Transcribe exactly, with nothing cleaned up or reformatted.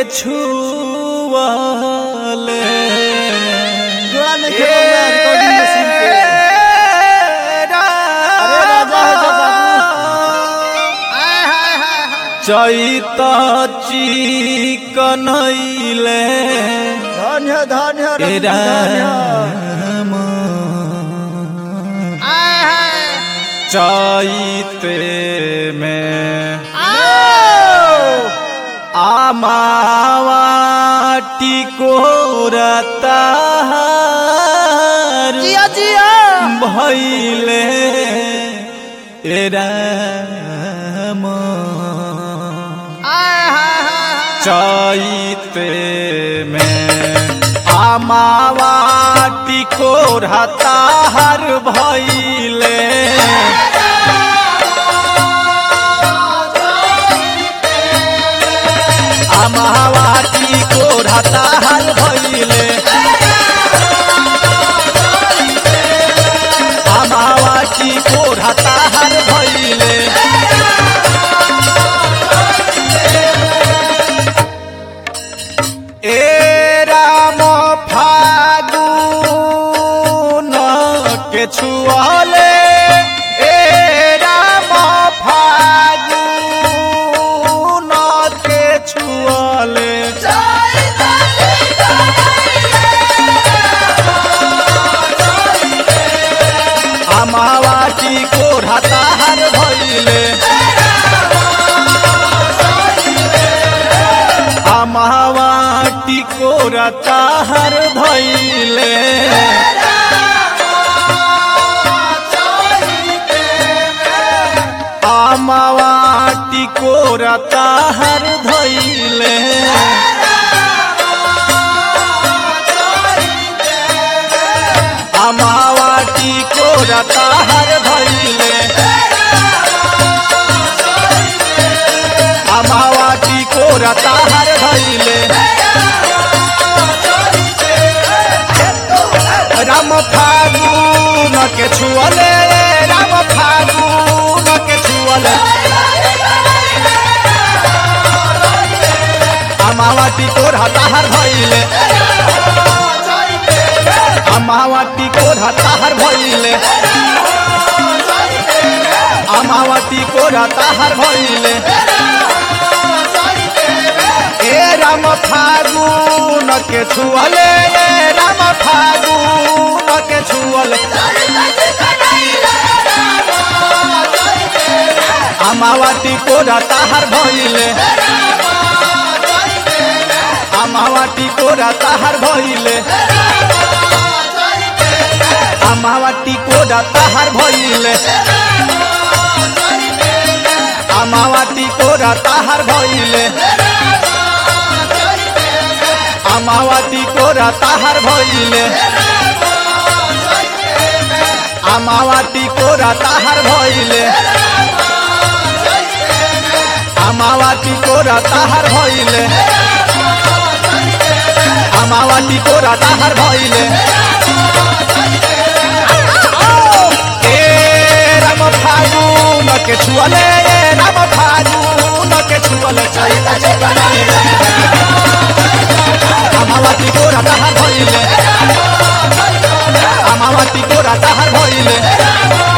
छुआले जोड़ा नहीं खेलूंगा रिकॉर्डिंग मशीन पे। अरे राजा है जब बाबू। आय हाय हाय हाय। चैत चिकनैले धन्य धन्य ए धन्य। राम आय हाय। चैते में आओ। आमावाटी कोरतार जिया जिया। भैले ए राम आय हाय हाय। चैते में आमावाटी कोरतार भैले आमावाटी कोरतार भैले आमावाटी कोरतार भैले ए राम फागुन के छुआले ए राम फागुन के छुआले आमावाटी कोरतार भैले आमावाटी कोरतार भैले आमावाटी कोरतार धैले आमावाटी कोरतार धैले आमावाटी कोरतार धैले राम फागुन के छुअले राम फागुन के छुअले आमावाटी कोरतार भैले आमावाटी कोरतार भैले आमावाटी कोरतार भैले ए राम फागुन के छुअले ए राम फागुन के छुअले आमावाटी कोरतार भैले आमावाटी कोरतार भैले आमावाटी कोरतार भैले आमावाटी कोरतार भैले आमावाटी कोरतार भैले आमावाटी कोरतार भैले आमावाटी कोरतार भैले आमावाटी कोरतार भैले ए राम फागुन के छुअले ए राम फागुन के छुअले चैता चिकनैले आमावाटी कोरतार भैले आमावाटी कोरतार भैले